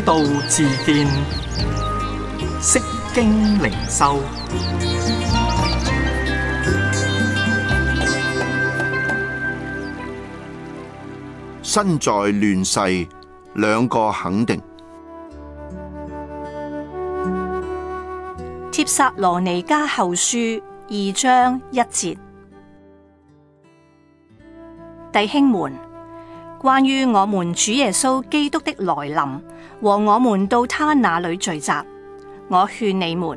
道自見，釋經靈修。 身在亂世，兩個肯定。 帖撒羅尼迦後書2章1節，弟兄們，關於我們主耶穌基督的來臨和我們到他那裏聚集，我勸你們。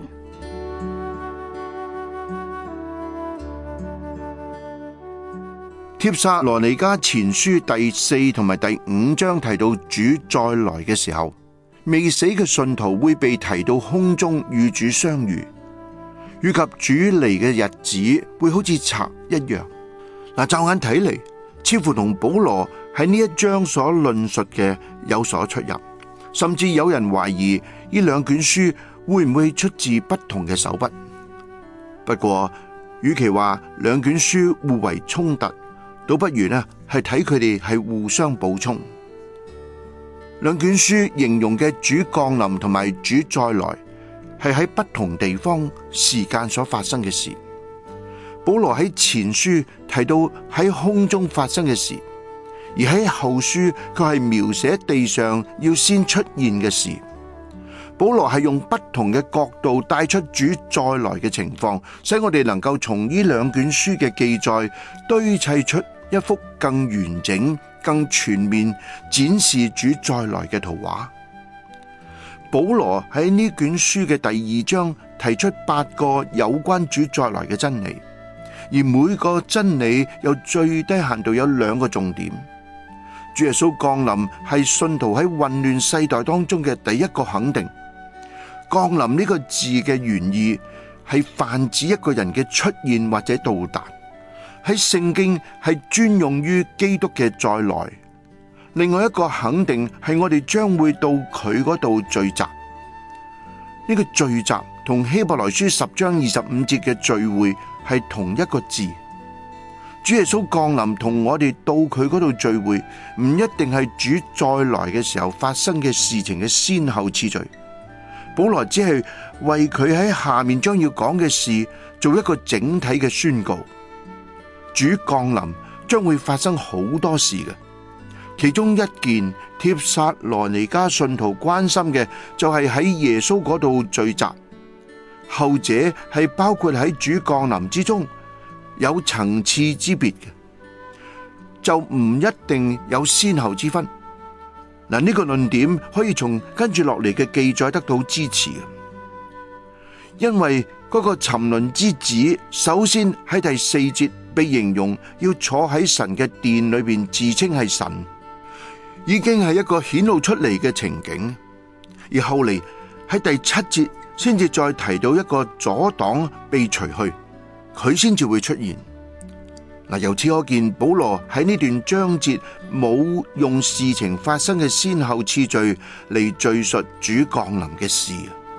帖撒羅尼迦前書第4同埋第5章提到主再來嘅時候，未死嘅信徒會被提到空中與主相遇，以及主嚟嘅日子會好似賊一樣。驟眼睇嚟，似乎同保羅喺呢一章所論述嘅有所出入，甚至有人懷疑呢兩卷書會唔會出自不同嘅手筆。不過，與其話兩卷書互為衝突，倒不如呢係睇佢哋係互相補充。兩卷書形容嘅主降臨同埋主再來，係喺不同地方時間所發生嘅事。保羅喺前書提到喺空中發生嘅事，而喺後書佢係描寫地上要先出現嘅事。保羅係用不同嘅角度帶出主再來嘅情況，使我哋能夠從呢兩卷書嘅記載堆砌出一幅更完整、更全面展示主再來嘅圖畫。保羅喺呢卷書嘅第2章提出8個有關主再來嘅真理，而每個真理有最低限度有2個重點。主耶穌降臨係信徒喺混亂世代當中嘅第一個肯定。降臨呢個字嘅原意係泛指一個人嘅出現或者到達。喺聖經係專用於基督嘅再來。另外一個肯定係我哋將會到佢嗰度聚集。呢個聚集同希伯來書10章25節嘅聚會係同一個字。主耶穌降臨同我哋到佢嗰度聚會，唔一定係主再來嘅時候發生嘅事情嘅先後次序。保羅只係為佢喺下面將要講嘅事做一個整體嘅宣告。主降臨將會發生好多事嘅，其中一件帖撒羅尼迦信徒關心嘅就係喺耶穌嗰度聚集，後者係包括喺主降臨之中，有層次之別嘅，就唔一定有先後之分。呢個論點可以從跟住落嚟嘅記載得到支持，因為嗰個沉淪之子首先喺第4節被形容要坐喺神嘅殿裏邊自稱係神，已經係一個顯露出嚟嘅情景。而後嚟喺第7節先至再提到一個阻擋被除去，佢先至會出現。由此可見，保羅喺呢段章節冇用事情發生嘅先後次序嚟敘述主降臨嘅事。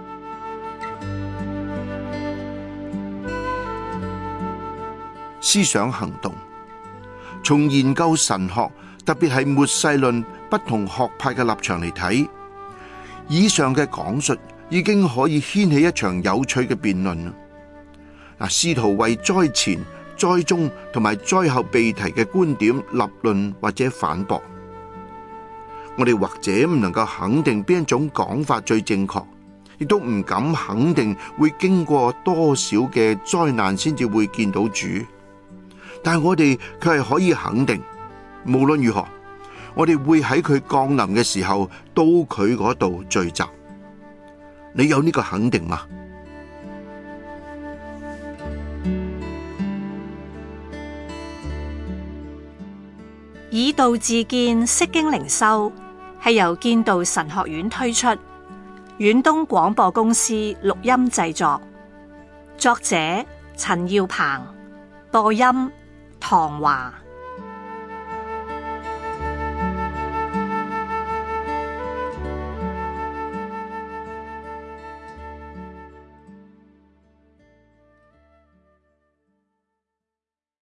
思想行動，從研究神學，特別係末世論不同學派嘅立場嚟睇，以上嘅講述已經可以掀起一場有趣嘅辯論。試圖為災前、災中同埋災後被提嘅觀點立論或者反駁。我哋或者唔能夠肯定邊一種講法最正確，亦都唔敢肯定會經過多少嘅災難先至會見到主。但係我哋卻係可以肯定，無論如何，我哋會喺佢降臨嘅時候到佢嗰度聚集。你有呢個肯定嗎？ 以道自見，釋經靈修係由建道神學院推出，遠東廣播公司錄音製作，作者陳耀鵬，播音唐華。